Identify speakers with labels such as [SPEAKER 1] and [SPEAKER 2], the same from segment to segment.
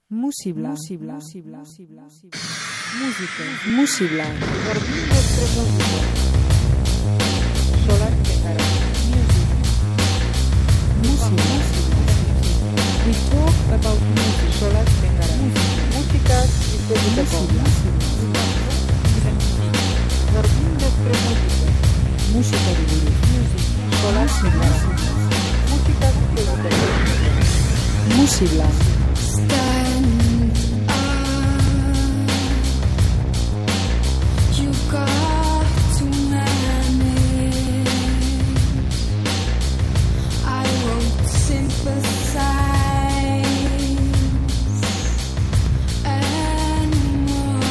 [SPEAKER 1] Musibla. Música. Musibla. Jardín de Tremontino. Solar de cara. Musibla. We talk about music. Solar de cara. Música y música. Jardín de Tremontino. Música de music. Solar de cara. Música y música. Musibla.
[SPEAKER 2] Stand up. You got to manage. I won't sympathize anymore.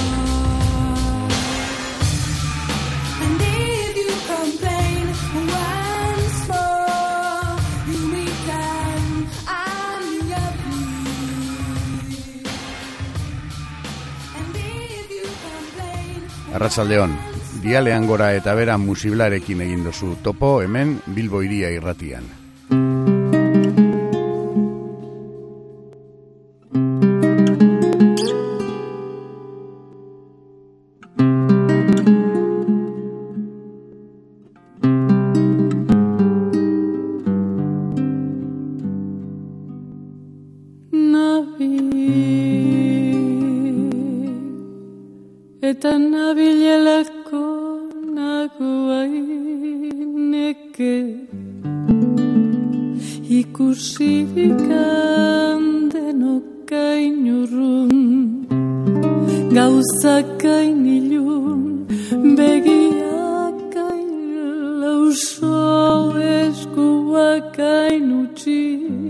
[SPEAKER 2] And if you complain once more, you meet them. I'm your
[SPEAKER 3] Arratsaldeon, dialean gora eta bera musiblarekin egin duzu topo hemen Bilbo Hiria irratian.
[SPEAKER 4] Eta nabilelako nagoaineke ikusirik denok urrun gauzak ilun begiak lauso eskuak utzi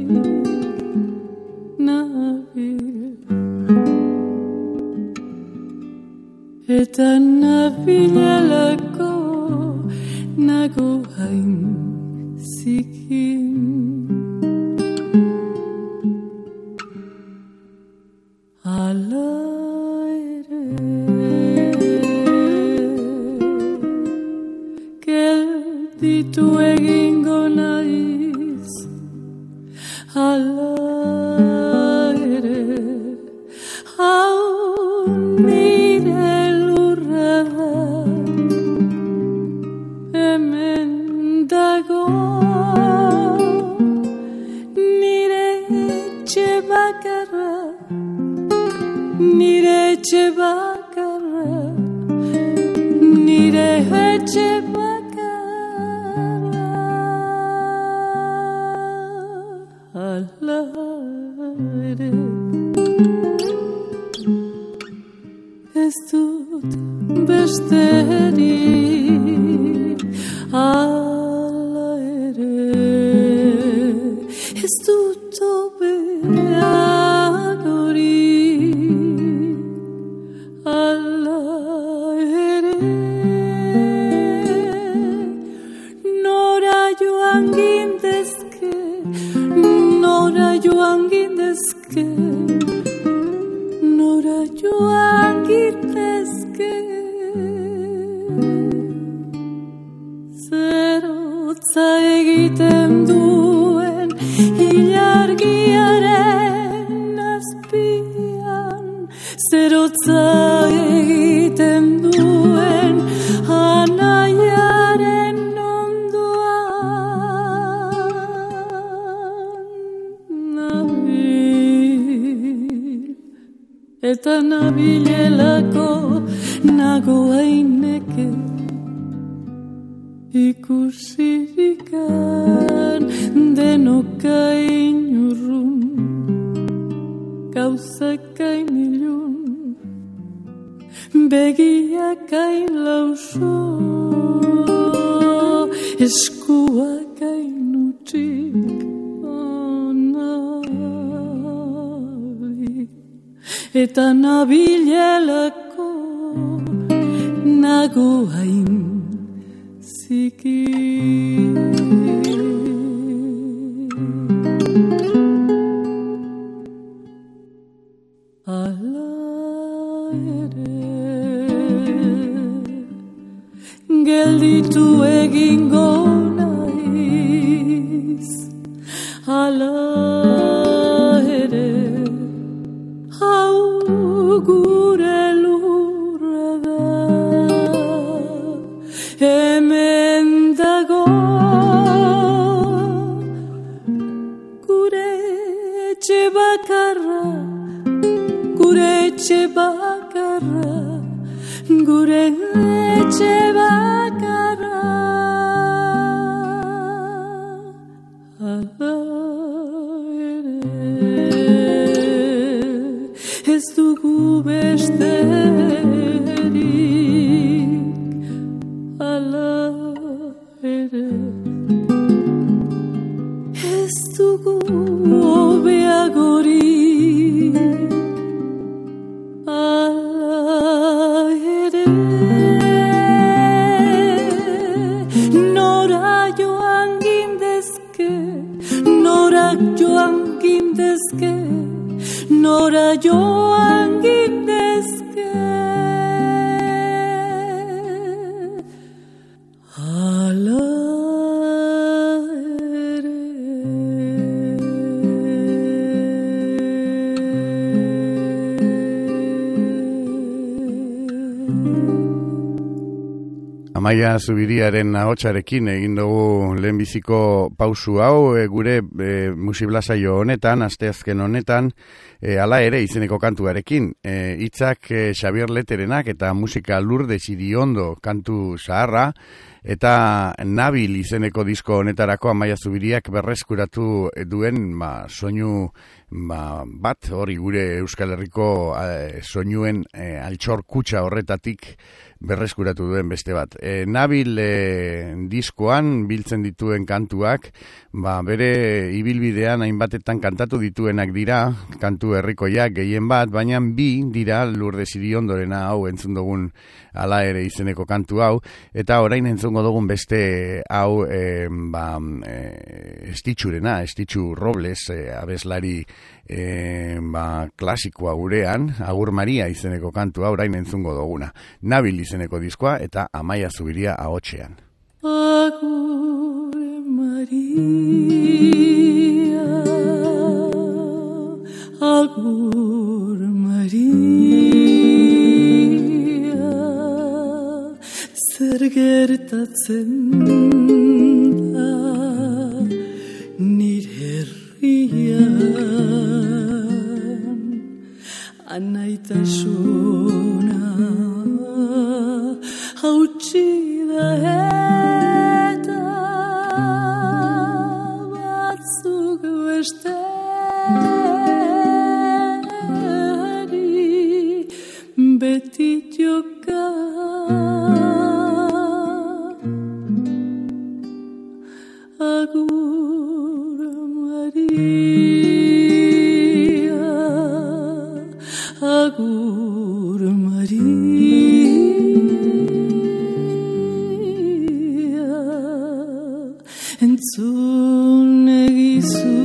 [SPEAKER 4] eta nabilelako nago hain zikin. Hala ere gelditu egingo naiz. Hala ere hau nire hemen dago nire etxe bakarra, nire etxe bakarra, nire etxe bakarra. Hala ere ez dut besterik. Hala ere ez dut obeagorik. Hala ere nora joan gindezke, nora joan gindezke, nora joan gindezke. Zerotza egiten duen ilargiaren azpian, zerotza egiten duen anaiaren ondoan. Nabil eta nabilelako nagoaineke ikusirikan denokain urrun gauzakain ilun begiakain lauso eskuakain utzik nabil eta nabilelako nagoain zikin. Hala ere gelditu egingo naiz. Hala ere etxe bakarra, gure etxe bakarra. Hala ere, ez dugu besterik, hala ere. Ez dugu hobeagorik, hala ere. Nora joan gindezke, nora joan gindezke, nora joan gindezke. Hala
[SPEAKER 3] Amaia Zubiriaren ahotsarekin egin dugu lehenbiziko pausu hau, gure musiblasaio honetan, asteazken honetan, hala ere izeneko kantuarekin. Hitzak Xabier Leterenak eta musika Lourdes Iriondo kantu zaharra, eta Nabil izeneko disko honetarako Amaia Zubiriak berreskuratu duen soinu bat, hori gure Euskal Herriko soinuen altxor kutxa horretatik berreskuratu duen beste bat. Nabil diskoan biltzen dituen kantuak, bere ibilbidean hainbatetan kantatu dituenak dira, kantu herrikoiak gehien bat, baina bi dira Lourdes Iriondorena, hau entzun dugun hala ere izeneko kantu hau, eta orain entzungo dugun beste hau Estitxurena, Estitxu Robles, abeslari klasikoa gurean, Agur Maria izeneko kantua orain entzungo duguna. Nabil izeneko diskoa eta Amaia Zubiria ahotsean.
[SPEAKER 4] Agur Maria, Agur Maria, zer gertatzen da nire herrian, anaitasuna hautsi da eta batzuk besteri beti joka. Agur Maria, Agur Maria, entzun egizu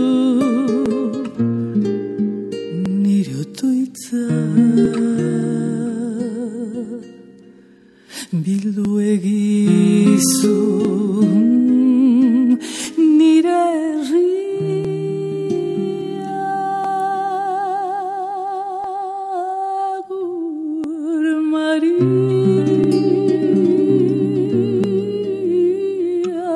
[SPEAKER 4] nire otoitza, bildu egizu nire herria. Agur Maria,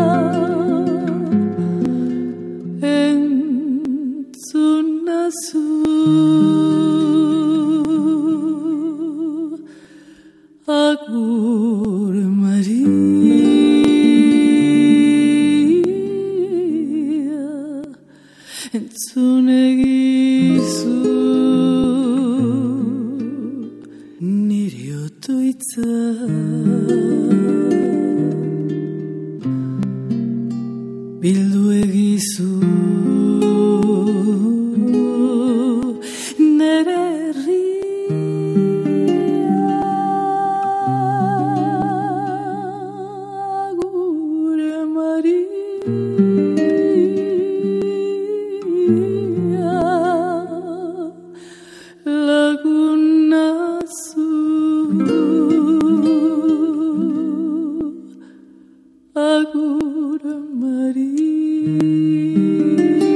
[SPEAKER 4] entzun nazu Agur Maria, entzun egizu nire otoitza, bildu egizu nire Agur Maria.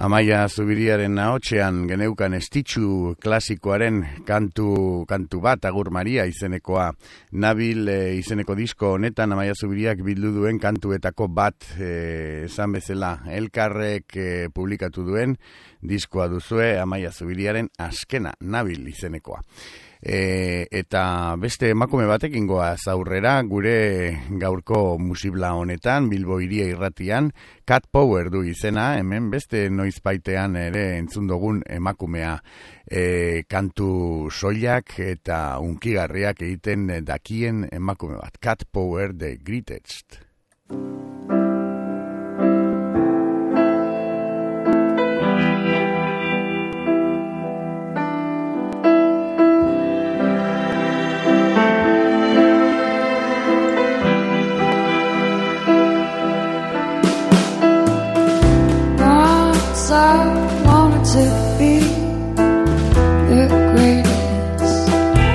[SPEAKER 3] Amaia Zubiriaren ahotsean geneukan estitxu klasikoaren kantu bat, Agur Maria izenekoa. Nabil izeneko disko honetan Amaia Zubiriak bildu duen kantuetako bat esan bezala. Elkarrek publikatu duen diskoa duzue Amaia Zubiriaren azkena, Nabil izenekoa. Eta beste emakume batekin goaz aurrera gure gaurko musibla honetan, Bilbo Hiria Irratian, Cat Power du izena, hemen beste noizbaitean ere entzun dugun emakumea, kantu soilak eta unkigarriak egiten dakien emakume bat. Cat Power, The Greatest.
[SPEAKER 2] I wanted to be the greatest.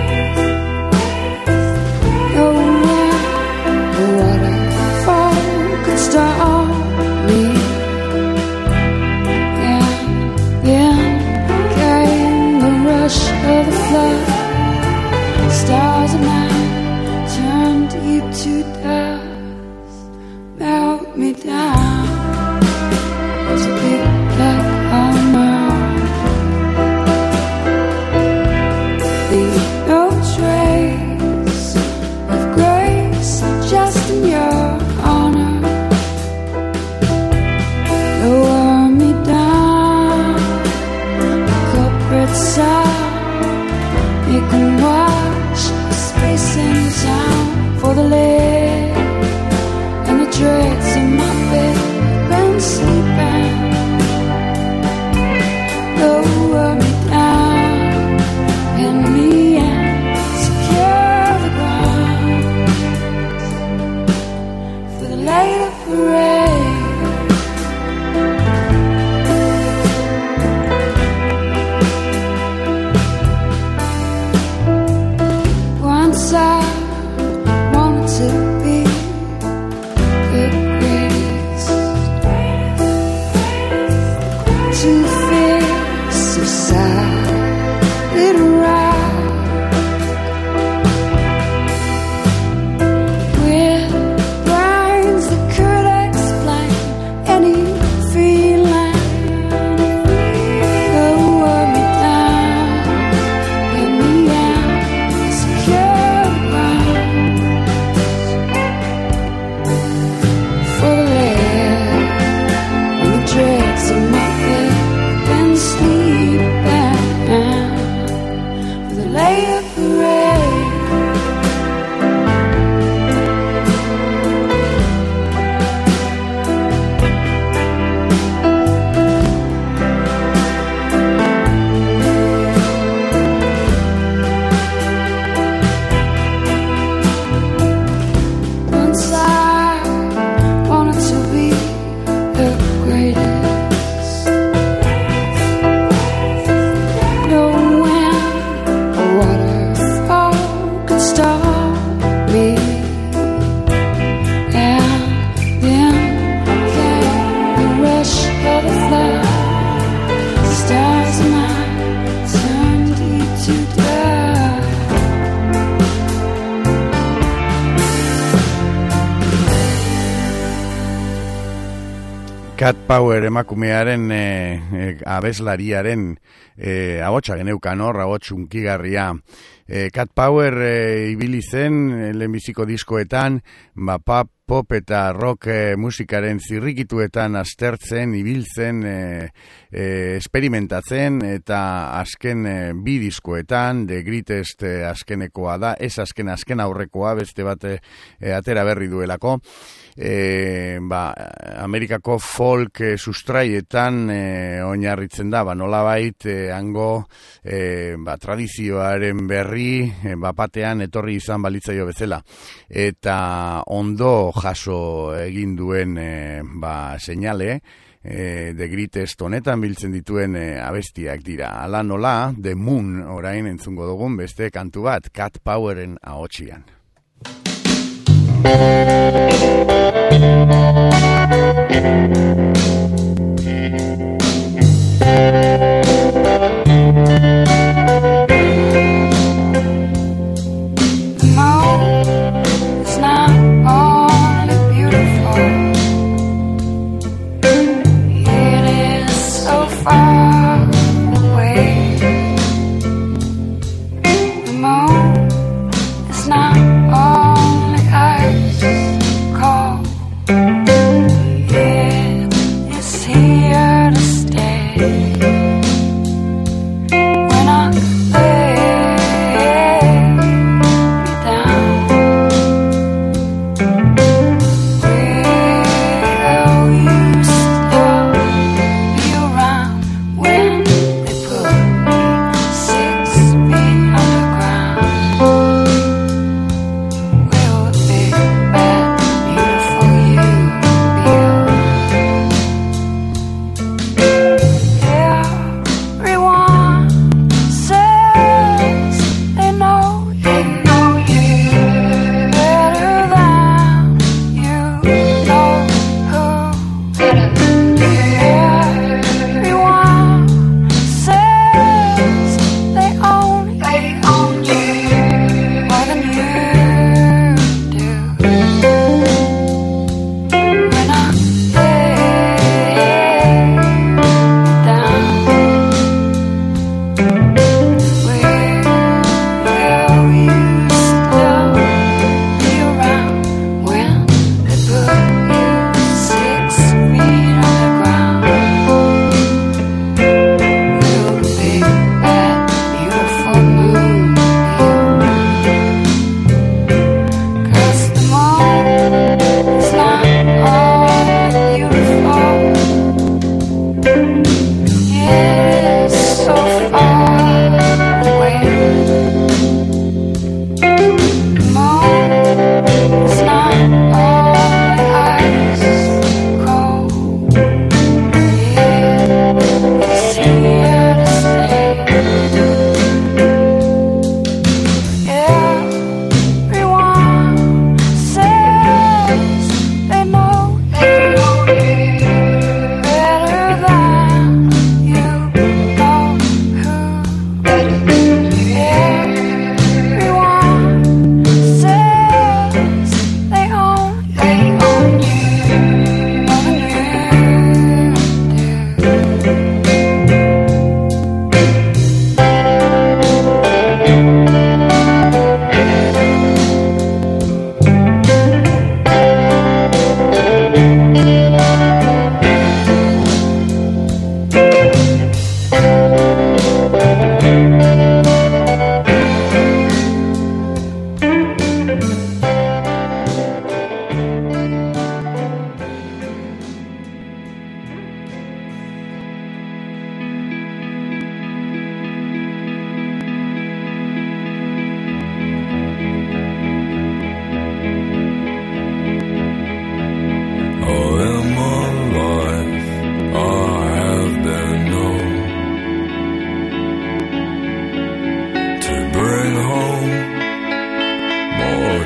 [SPEAKER 2] No matter what I fall could stop me. And then came the rush of the flood. Stars of night turned deep to dust, melt me down. It's a big black armor. Leave no trace of grace, just in your honor. Lower me down, the culprit side. You can watch the space and sound for the leg and the dregs in my bed. Been sleeping, lower me down, in the end, secure the ground for the later parade. Once I wanted to be the greatest. To face society right with brains that could explain any feeling. Lower me down, in the end, secure ground for the lead and the dregs of my bed. Been sleeping for the later parade. Once I wanted to be the greatest.
[SPEAKER 3] Cat Power emakumearen abeslariaren ahotsa geneukan hor, ahots unkigarria. Cat Power ibili zen lehenbiziko diskoetan, pop eta rock musikaren zirrikituetan aztertzen, ibiltzen, esperimentatzen, eta azken bi diskoetan, The Greatest azkenekoa da, ez azken aurrekoa, beste bat atera berri duelako. Amerikako folk sustraietan oinarritzen da, nolabait hango tradizioaren berri batean etorri izan balitzaio bezala, eta ondo jaso egin duen seinale, The Greatest honetan biltzen dituen abestiak dira. Hala nola, The Moon orain entzungo dugun beste kantu bat, Cat Poweren ahotxian.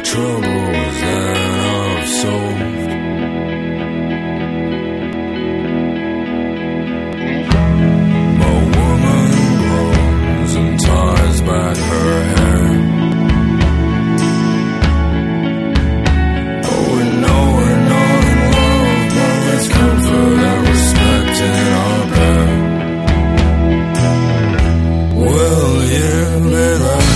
[SPEAKER 5] troubles that I've solved. My woman groans and ties back her hair. Oh, we know we're not in love, but there's comfort and respect in our bed. Will you be there?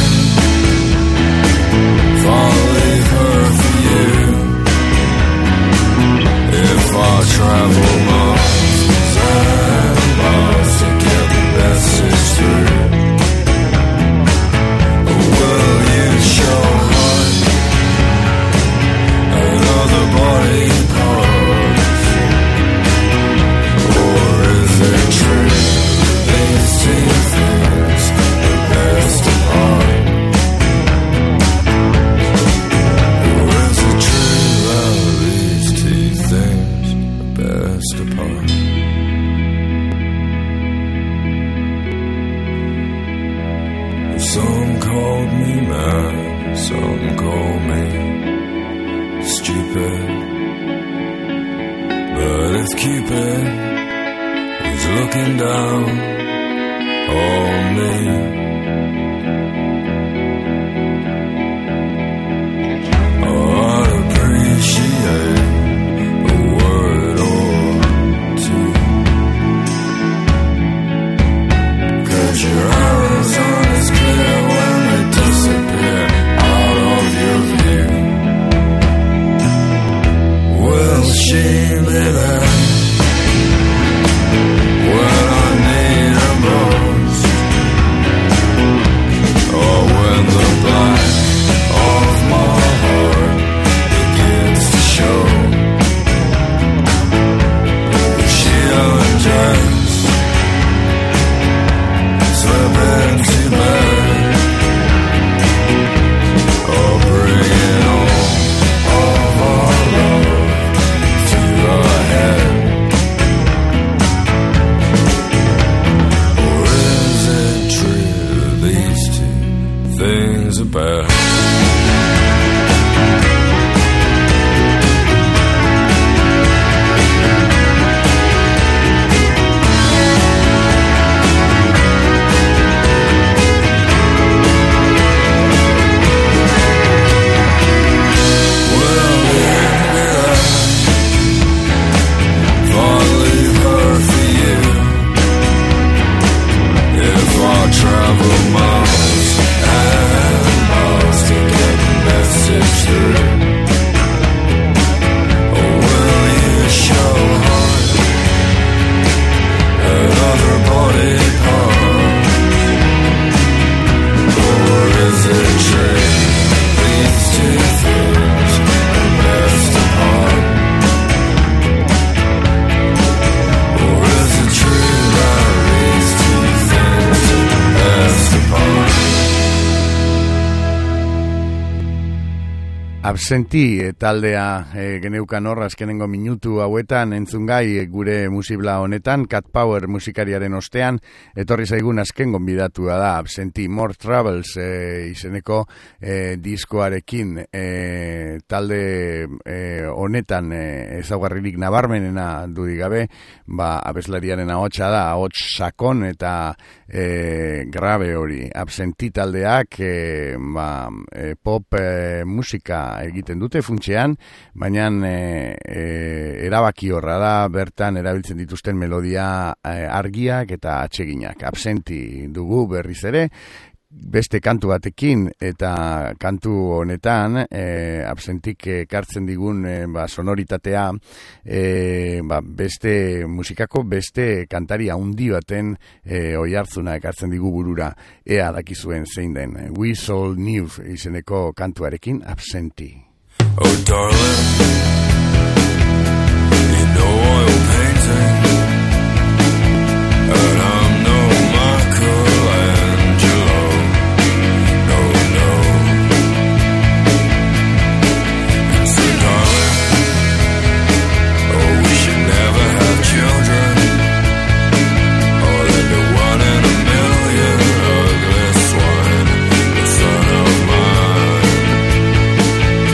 [SPEAKER 5] I'll leave her for you. If I travel miles and miles to get the message through, will you show heart another body parts? Or is it true these two things are best apart? Apart. Some called me mad, some call me stupid. But if Cupid was looking down on me, I'd appreciate a word or your arrows aren't as clear when they disappear out of your view. Will she be there when I need her most? Or when the black of my heart begins to show? Is she undressed? Into bed, or bring it all of our love to our head. Or is it true these two things are bad? Travel miles and miles to get the message through. Or will you show heart another body part? Or is it true these two things are best apart? Or is it true that these two things best apart?
[SPEAKER 3] Absenti taldea geneukan hor azkenengo minutu hauetan entzungai gure musibla honetan, Cat Power musikariaren ostean, etorri zaigun azken gonbidatua da Absenti More Troubles izeneko diskoarekin. Talde honetan ezaugarririk nabarmenena dudik gabe, abeslariaren ahotsa da, ahots sakon eta grabe hori. Absenti taldeak pop musika egiten dute funtsean, baina erabaki horra da, bertan erabiltzen dituzten melodia argiak eta atseginak. Absenti dugu berriz ere, beste kantu batekin, eta kantu honetan absentik ekartzen digun sonoritatea beste musikako beste kantari handi baten oihartzuna ekartzen digu burura. Ea dakizuen zein den. We Soul New izeneko kantuarekin Absenti.
[SPEAKER 5] Oh darling, you know oil painting, and I'm no Michelangelo. No, no. And so darling, oh we should never have children, or they'd be one in a million ugly swine, the son of mine.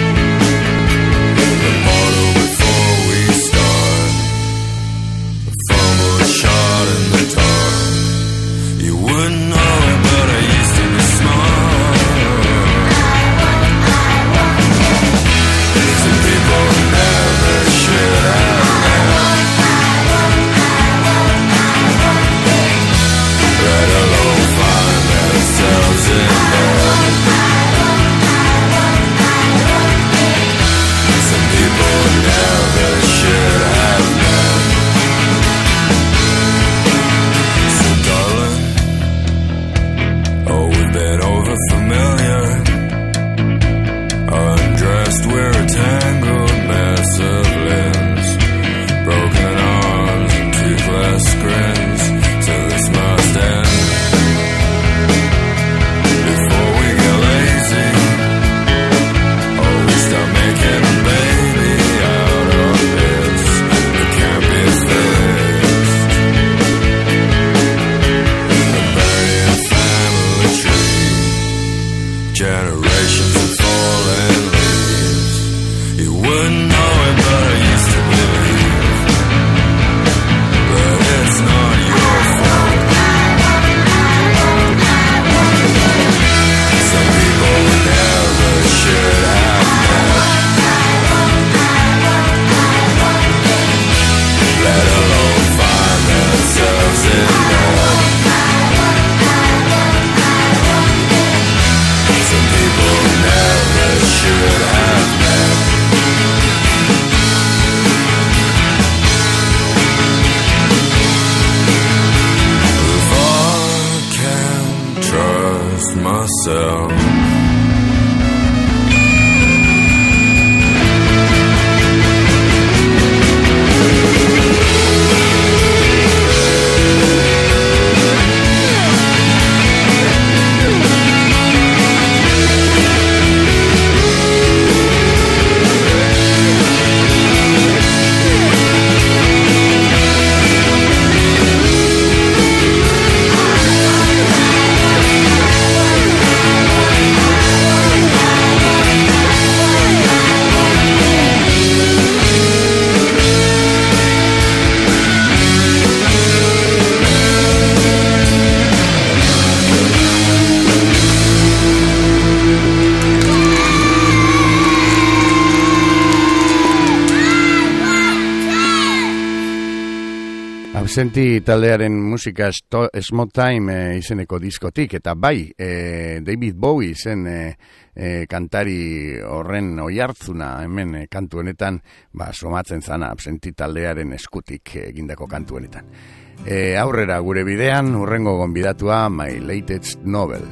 [SPEAKER 3] Absenti taldearen musika Small Time izeneko diskotik, eta bai, David Bowie zen kantari horren oihartzuna hemen kantu honetan, somatzen zana Absenti taldearen eskutik egindako kantu honetan. Aurrera gure bidean, hurrengo gonbidatua My Latest Novel.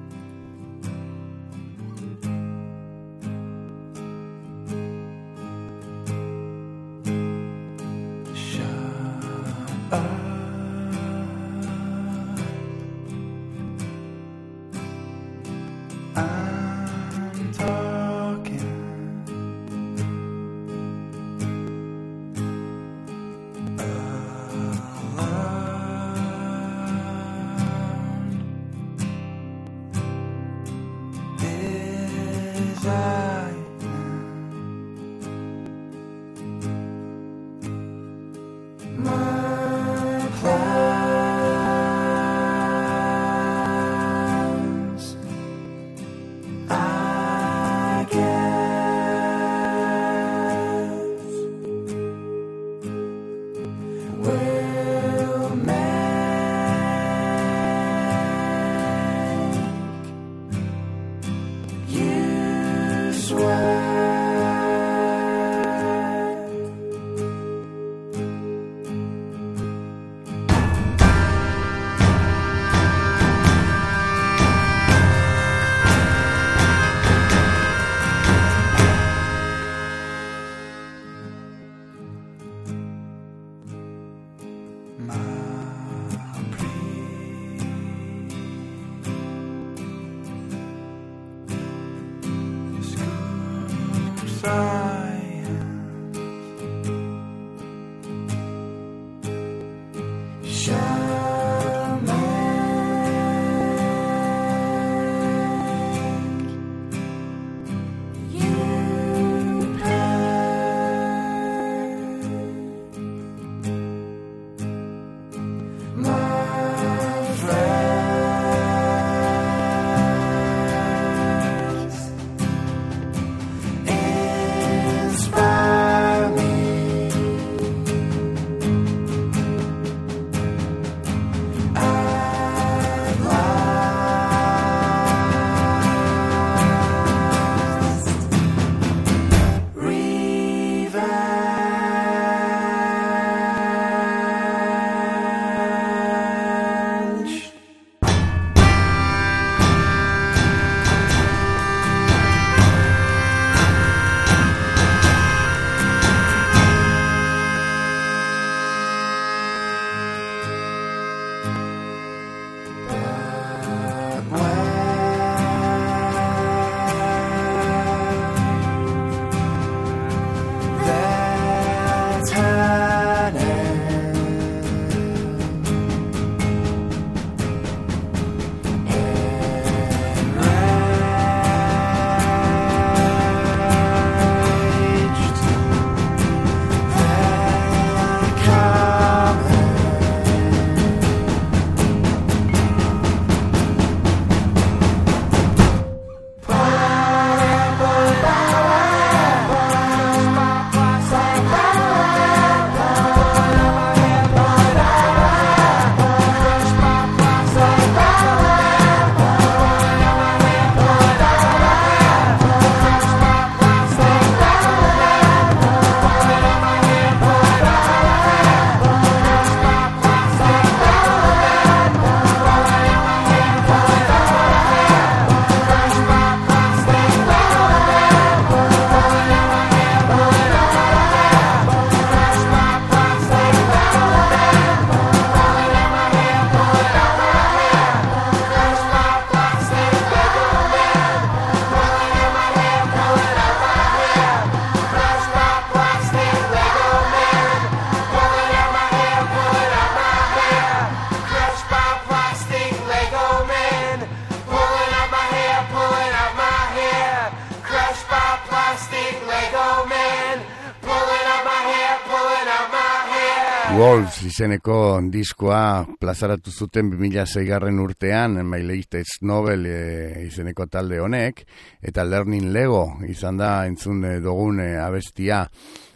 [SPEAKER 3] Wolves izeneko diskoa plazaratu zuten 2006 urtean, My Latest Novel izeneko talde honek, eta Learning Lego izan da entzun dugun abestia.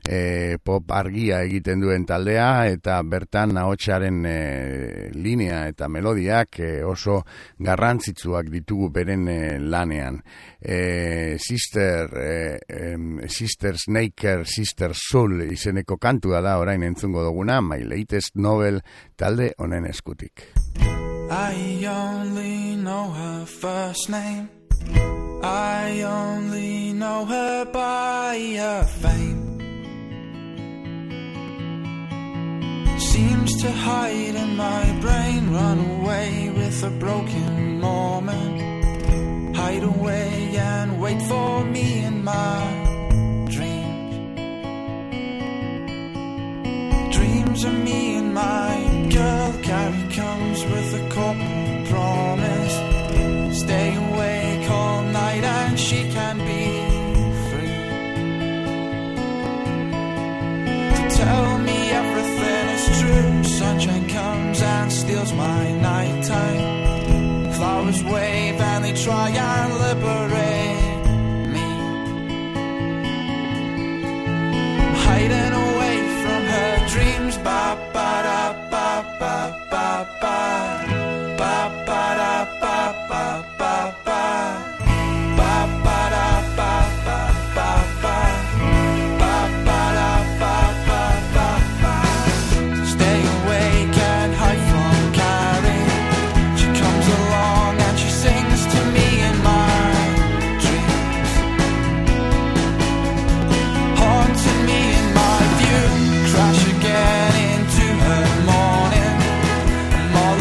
[SPEAKER 3] pop argia egiten duen taldea, eta bertan ahotsaren linea eta melodiak oso garrantzitsuak ditugu beren lanean. Sister Snaker, Sister Soul izeneko kantua da orain entzungo duguna, My Latest Novel talde honen eskutik.
[SPEAKER 6] I only know her first name, I only know her by her fame. Seems to hide in my brain, run away with a broken moment, hide away and wait for me in my dreams. Dreams of me and my girl, Carrie comes with a corporate promise, stay awake all night and she can be free to tell me everything is true. Sunshine comes and steals my nighttime, flowers wave and they try and liberate me. Hiding away from her dreams, ba ba da ba ba ba ba, ba ba da ba ba ba ba, ba ba da ba ba ba ba, ba ba da ba ba ba ba. Stay awake and hide from Carrie. She comes along and she sings to me in my dreams, haunting me in my view. Crash again into her morning, I'm all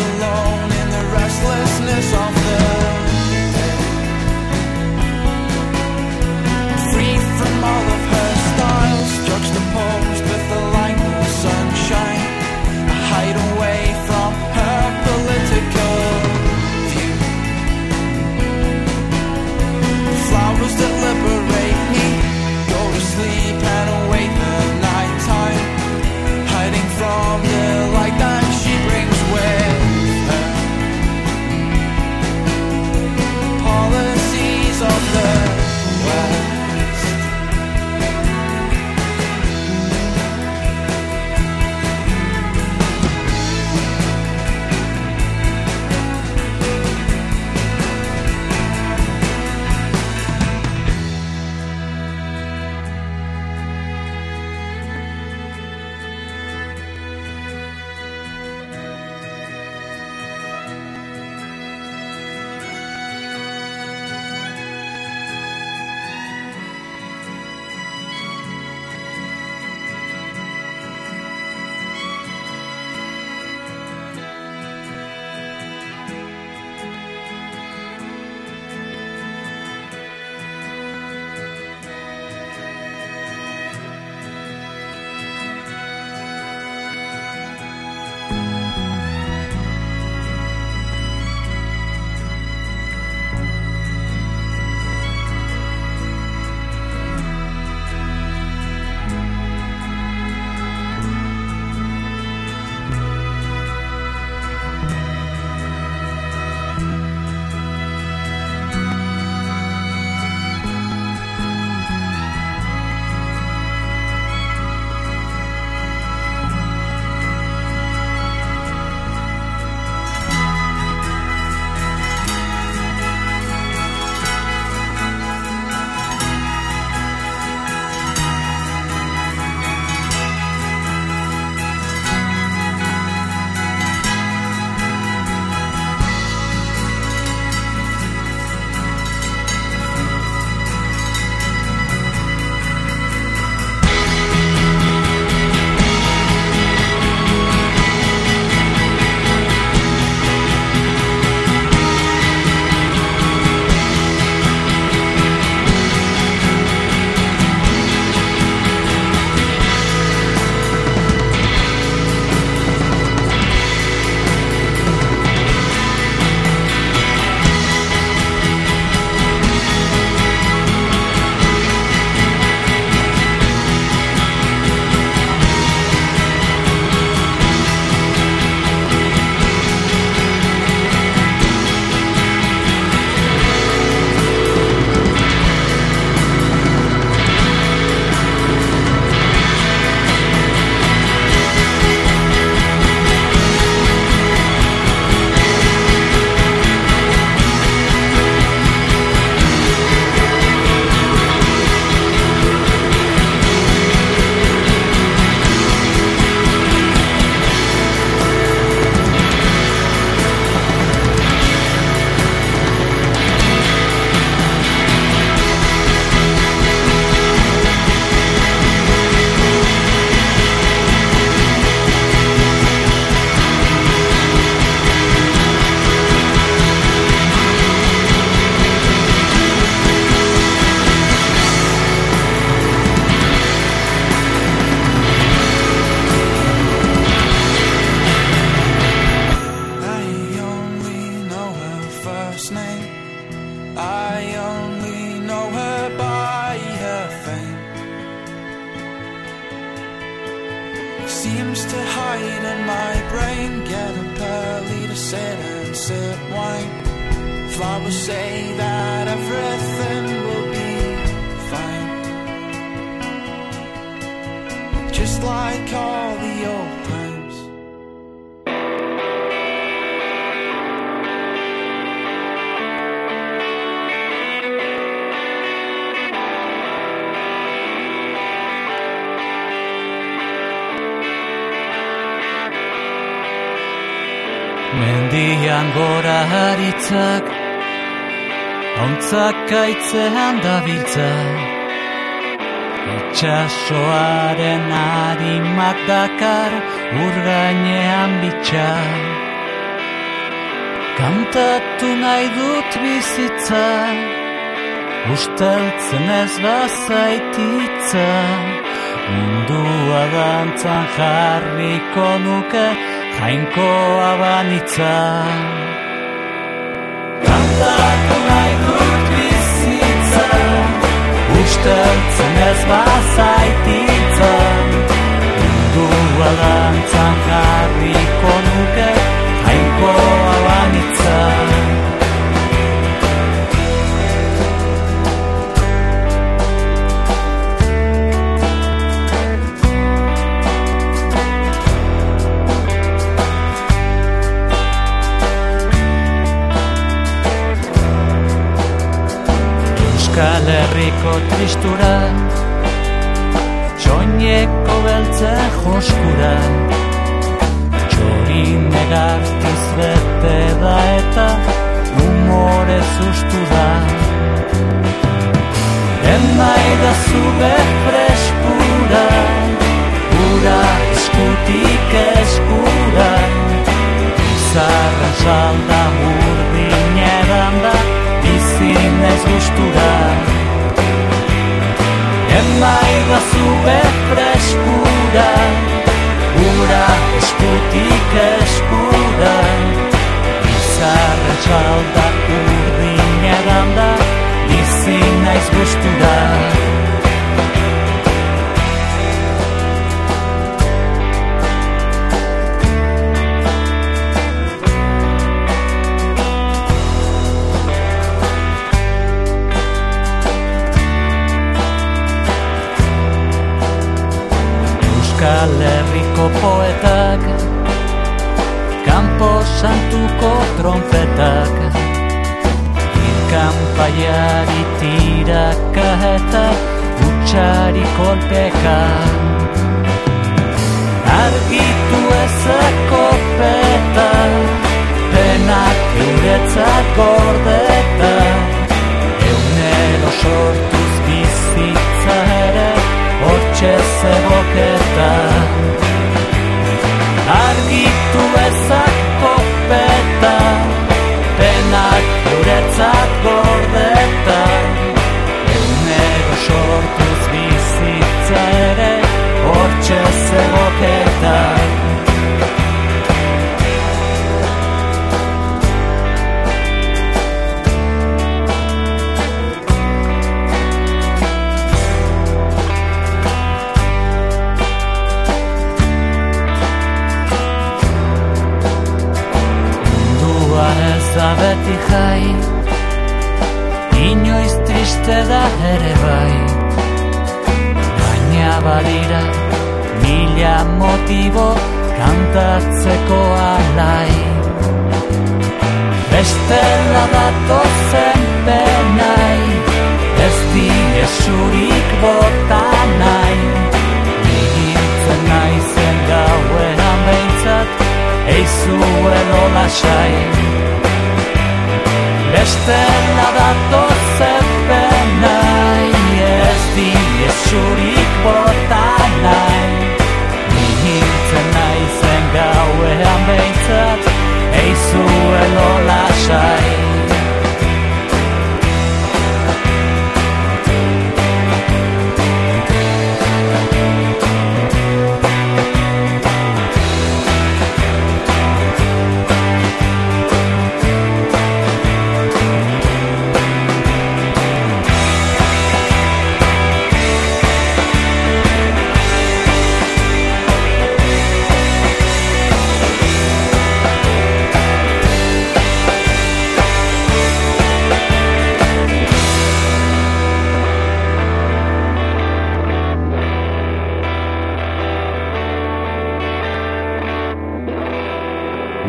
[SPEAKER 6] seems to hide in my brain. Get up early to sit and sip wine. Flowers say that everything will be fine, just like all the old times.
[SPEAKER 7] Mendian gora haritzak, ontzak aitzean dabiltza, itxasoaren harimak dakar urgainean bitxa. Kantatu nahi dut bizitza, usteltzen ez bazaititza, mundua dantzan jarriko nuke, jainkoa banitza. Kantatu nahi dut bizitza, usteltzen ez bazaititza, mundua dantzan jarriko nuke, jainkoa banitza. Euskal Herriko tristura, txoineko beltzen joskura, txorin negartiz bete da eta umore sustu da. Enai da zube freskura, ura eskutik eskura, izarren salda urdin edan da, izinez gustura. Enai da zube freskura, ura eskutik eskura, izarren salda urdin edan da, izinez gustura. Euskal Herriko poetak, Campo Santuko trompetak, kanpaiari tiraka eta utxari kolpeka. Argitu ezako peta, penak euretzat gordeta, eunero sortuz bizitza ere, hortxe zeboketa. Argitu ezako peta, penak euretzat gordeta, eunero sortuz bizitza ere, hortxe zeboketa. Beti jai, inoiz triste da ere bai, baina badira mila motibo kantatzeko alai. Bestela datozen penai, ez diezurik bota nahi, igiltzen naizen gauean behintzat, eizuelo lasai. Bestela datozen penai, ez diezurik bota nahi, igiltzen naizen gauean behintzat, eizuelo lasai.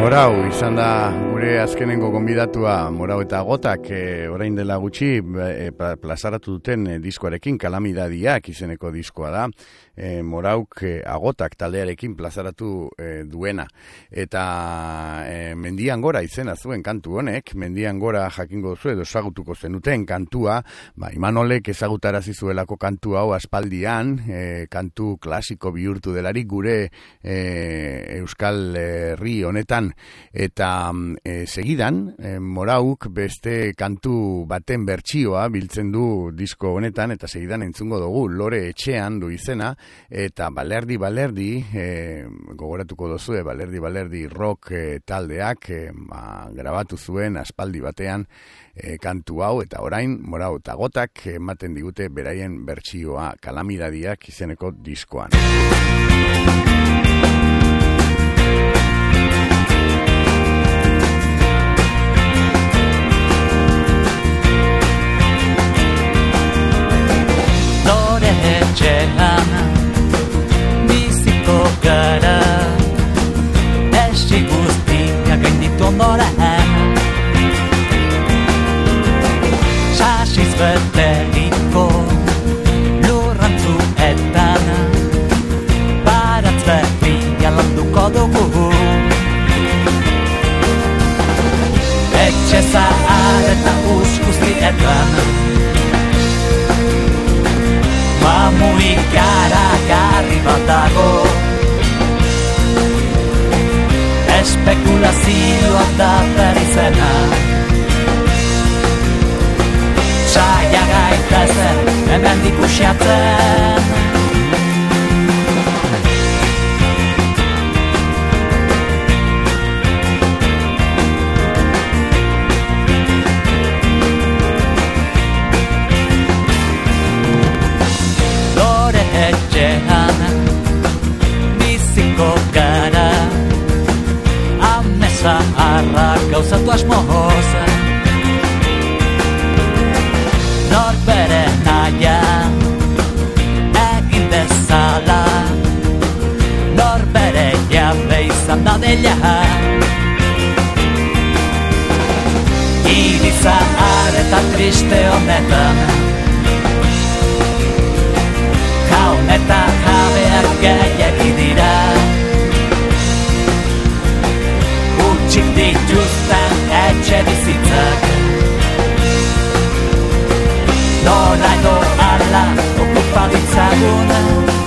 [SPEAKER 3] Morau izan da gure azkenengo gonbidatua, Morau eta Gotak orain dela gutxi plazaratu duten diskoarekin, Kalamidadiak izeneko diskoa da, Morauk Agotak taldearekin plazaratu duena. Eta Mendian Gora izena zuen kantu honek, Mendian Gora jakingo duzu edo ezagutuko zenuten kantua, Imanolek ezagutarazi zuelako kantu hau aspaldian, kantu klasiko bihurtu delarik gure Euskal Herri honetan, eta segidan Morauk beste kantu baten bertsioa biltzen du disko honetan, eta segidan entzungo dugu Lore Etxean du izena, eta Balerdi gogoratuko duzue, Balerdi rock taldeak grabatu zuen aspaldi batean kantu hau, eta orain Morau eta Gotak ematen digute beraien bertsioa Kalamidadiak izeneko diskoan.
[SPEAKER 7] Lore etxean biziko gara, esti guztiak gainditu ondoren, sasiz beteriko lurrantzuetan, baratz berria landuko dugu. Etxe zahar eta guztietan, mamu ikaragarri bat dago, espekulazioa da berizena, saia gaitezen hemen ikusiatzen. Biziko gara, amesa harrak gauzatu asmoz, nor bere naia egin dezala, nor bere jabe izan dadila. Hiri zahar eta triste honetan, jaun eta jabeak gehiagi dira, utxik dituzten etxe bizitzak, nora edo ala okupa ditzagun.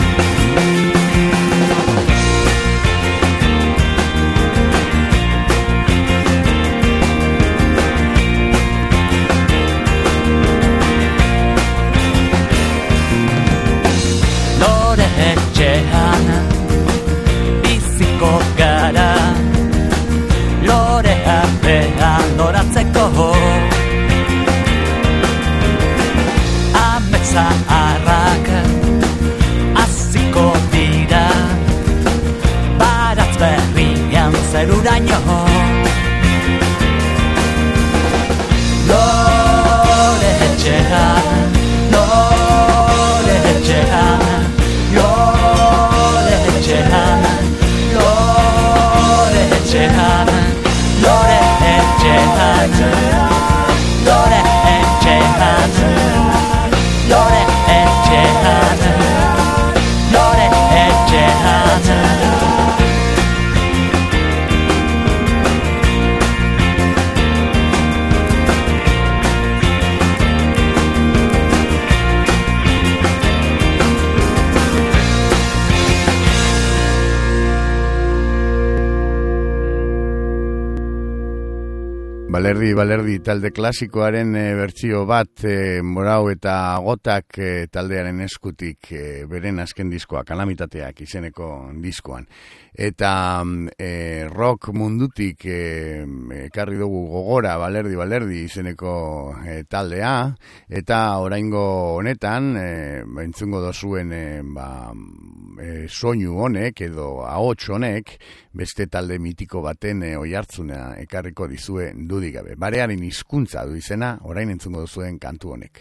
[SPEAKER 7] Etxean biziko gara, lore artean oratzeko, ametsa harrak aziko dira, baratz berrian zeruraino. Lore etxean, lore etxean, Lore etxean, lore etxean, lore etxean, lore etxean, lore etxean, lore etxean.
[SPEAKER 3] Balerdi talde klasikoaren bertsio bat Morau eta Gotak taldearen eskutik beren azken diskoa, Kalamitateak izeneko diskoan. Eta rock mundutik ekarri dugu gogora Balerdi izeneko taldea, eta oraingo honetan entzungo dozuen soinu honek edo ahots honek beste talde mitiko baten oihartzuna ekarriko dizue dudik gabe. Barearen hizkuntza du izena, orain entzungo duzuen kantu honek.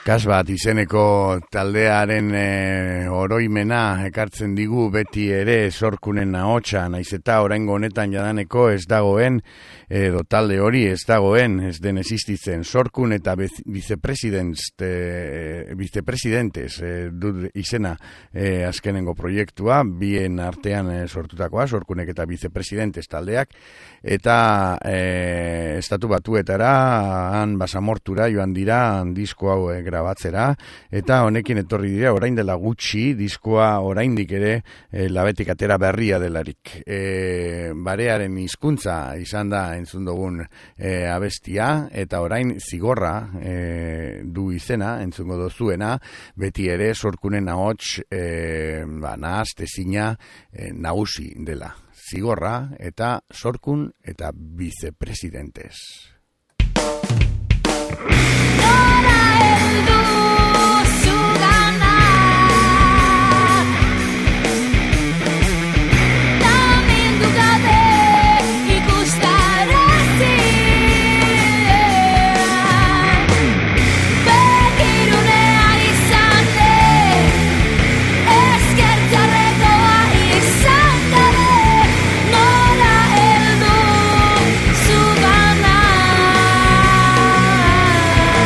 [SPEAKER 3] Kasbat izeneko taldearen oroimena ekartzen digu beti ere Sorkunen ahotsa, naiz eta oraingo honetan jadaneko ez dagoen, edo talde hori ez dagoen, ez den existitzen. Sorkun eta vicepresidentes dut izena azkenengo proiektua, bien artean sortutakoa, Sorkunek eta vicepresidentes taldeak, eta estatu batuetara, han basamortura joan dira disko hau grabatzera, eta honekin etorri dira orain dela gutxi, diskoa oraindik ere labetik atera berria delarik. Barearen hizkuntza izan da entzun dugun abestia, eta orain zigorra du izena, entzungo dozuena, beti ere Sorkunen ahots nahastezina nagusi dela. Zigorra eta Sorkun eta vicepresidentes.
[SPEAKER 2] Nola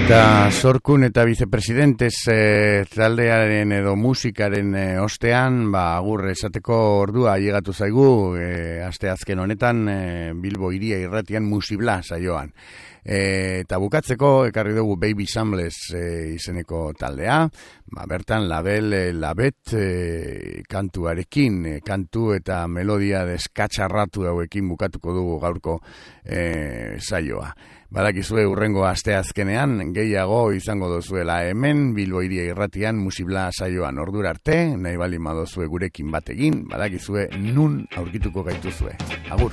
[SPEAKER 3] Eta Sorkun eta vicepresidentes taldearen edo musikaren ostean, agur esateko ordua ailegatu zaigu, asteazken honetan Bilbo Hiria Irratian Musibla saioan. Eta bukatzeko ekarri dugu Baby Shambles izeneko taldea, bertan labet kantuarekin, kantu eta melodia deskatxarratu hauekin bukatuko dugu gaurko saioa. Badakizue urrengo asteazkenean gehiago izango dozuela hemen Bilbo Hiria Irratian Musibla saioan. Ordura arte, nahi bali madozue gurekin bategin, badakizue nun aurkituko gaituzue. Agur!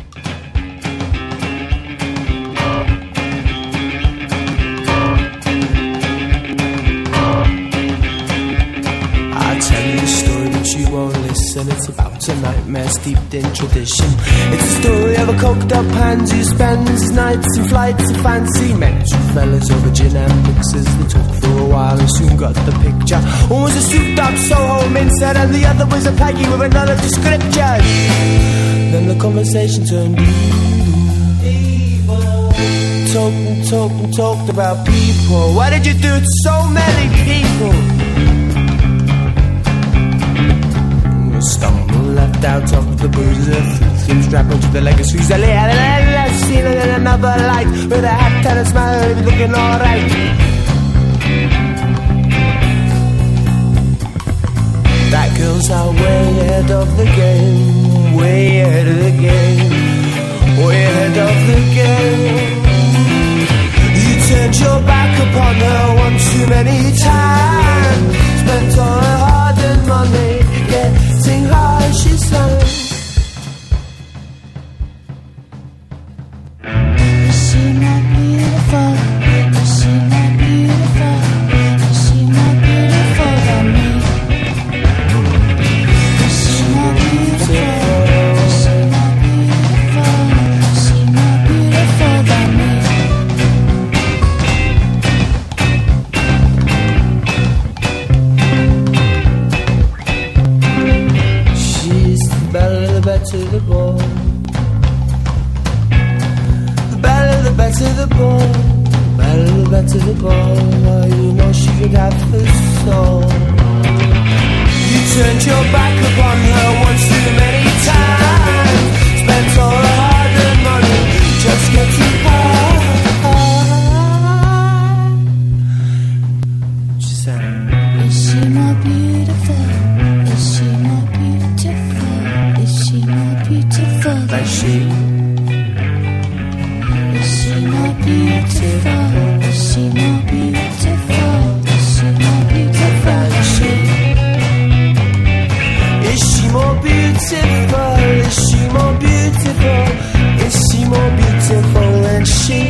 [SPEAKER 8] I'll tell you a story but you won't listen. It's about a nightmare steeped in tradition. It's a story of a coked up pansy who spends his nights in flights of fancy. Met two fellas over gin and mixes. They talked for a while and soon got the picture. One was a souped up Soho mincer and the other was a Peggy with another description. Then the conversation turned evil. Talked about people. Why did you do it to so many people? Stumble left out of the boozer, things strap onto the legacies. They had an scene in another light with a hat and a smile, looking alright. That girl's out way ahead of the game, way ahead of the game, way ahead of the game. You turned your back upon her one too many times, spent all her hard-earned money. Getting high, she sang.
[SPEAKER 2] Is she not beautiful? Is she not beautiful? Is she not beautiful than me? Is she not beautiful? Is she not beautiful? Is she not beautiful than me?
[SPEAKER 8] The better the ball, the better the ball, the better the ball. Oh, you know she could have the soul. You turned your back upon her once too many times, spent all her hard-earned money just getting high. She sang.
[SPEAKER 2] Is she not beautiful? Is she not beautiful? Is she not beautiful?
[SPEAKER 8] Like she.
[SPEAKER 2] Is she not beautiful? Is she not beautiful? Is she not beautiful?
[SPEAKER 8] Like she. Is she more beautiful? Is she more beautiful? Is she more beautiful than she?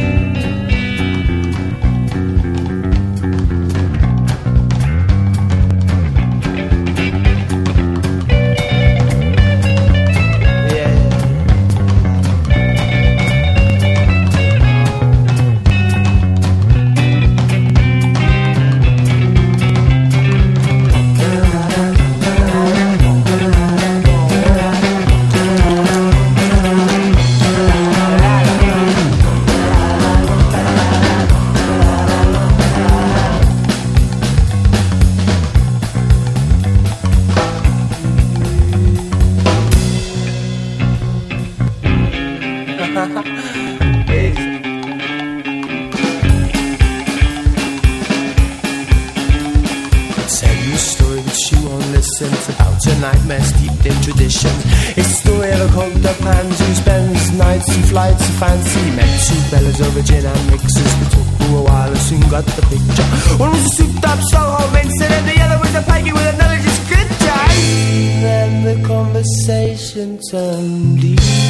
[SPEAKER 8] Flights of fancy, met two fellas over gin and mixers. We talked for a while and soon got the picture. One was a souped up Soho mincer and the other was a Peggy with another description. Then the conversation turned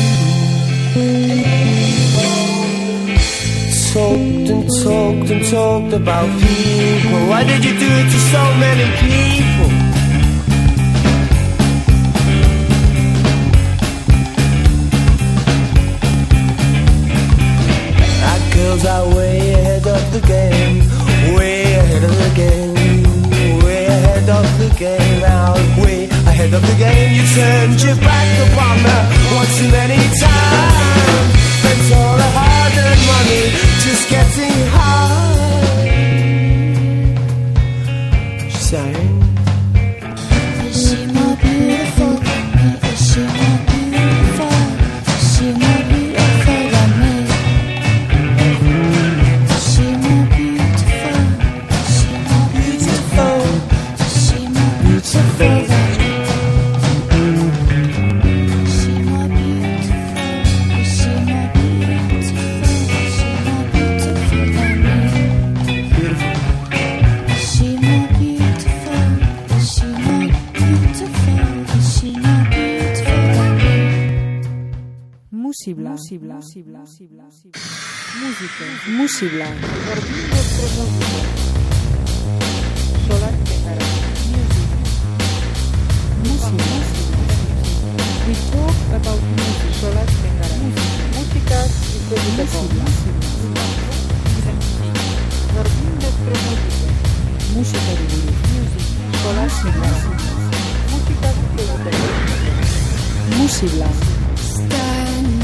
[SPEAKER 8] evil. Talked about people. Why did you do it to so many people? Girls are way ahead of the game, way ahead of the game, way ahead of the game, out way ahead of the game. You turned your back upon her one too many times, spent all the hard-earned money just getting high.
[SPEAKER 1] Musibla. Jardín despre música. Solar Tegara. Music. We talk about music. Solar Tegara. Músicas izateko. Jardín despre música. Musikari buruz. Solar Tegara. Músicas izateko. Musibla.
[SPEAKER 2] Stand